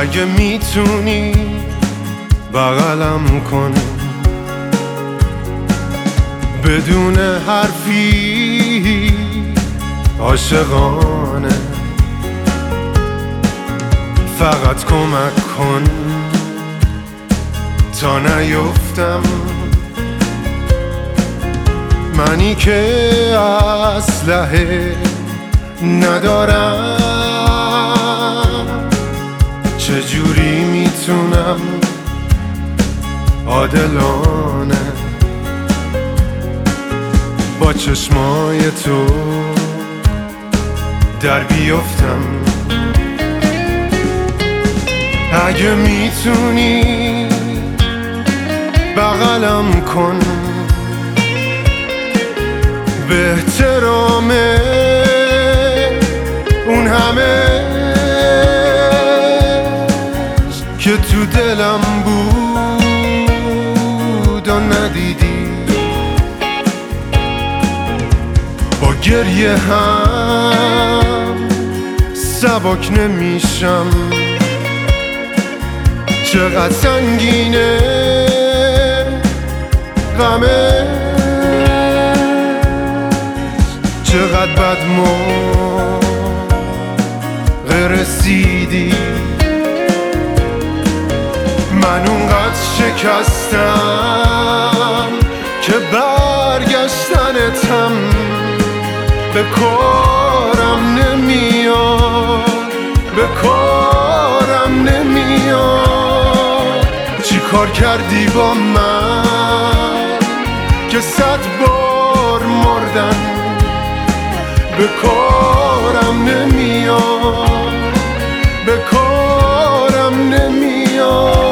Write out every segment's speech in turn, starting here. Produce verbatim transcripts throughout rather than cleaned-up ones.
اگه میتونی بغلم کن بدون حرفی عاشقانه، فقط کمک کن تا نیفتم، منی که اسلحه ندارم، چجوری میتونم عادلانه با چشمای تو در بیفتم. اگه میتونی بغلم کن به احترام اون همه که تو دلم بود و ندیدی، با گریه هم سبک نمیشم، چقدر سنگینه غمه، چقدر بد موقع رسیدی، من اونقدر شکستم که برگشتنتم به کارم نمیاد، به کارم نمیاد. چی کار کردی با من که صد بار مردن به کارم نمیاد، به کارم نمیاد.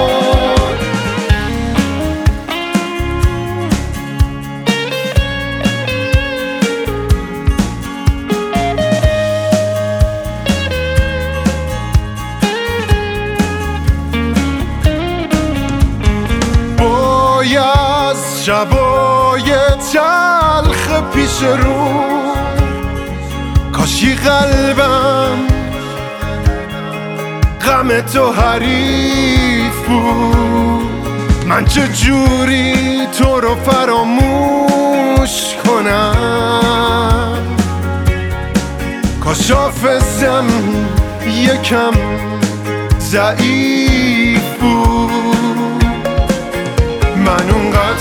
باید شبای تلخ پیش رو کاشی قلبم غم تو حریف بود، من چجوری تو رو فراموش کنم، کاش حافظم یکم ضعیف بود، من اونقدر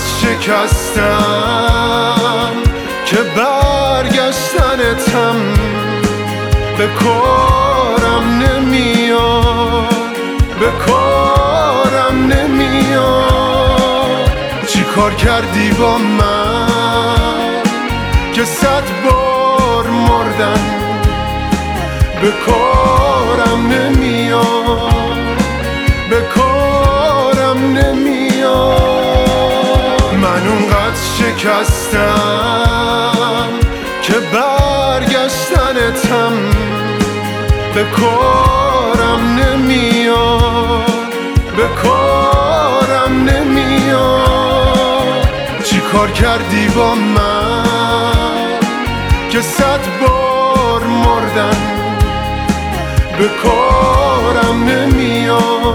شکستم که برگشتنتم به کارم نمیاد، به کارم نمیاد. چی کار کردی با من که صد بار مردن به کارم نمیاد، به کارم نمیاد. من اونقدر شکستم که برگشتنتم به کارم نمیاد، به کارم نمیاد. چی کار کردی با من که صد بار مردن به کارم نمیاد،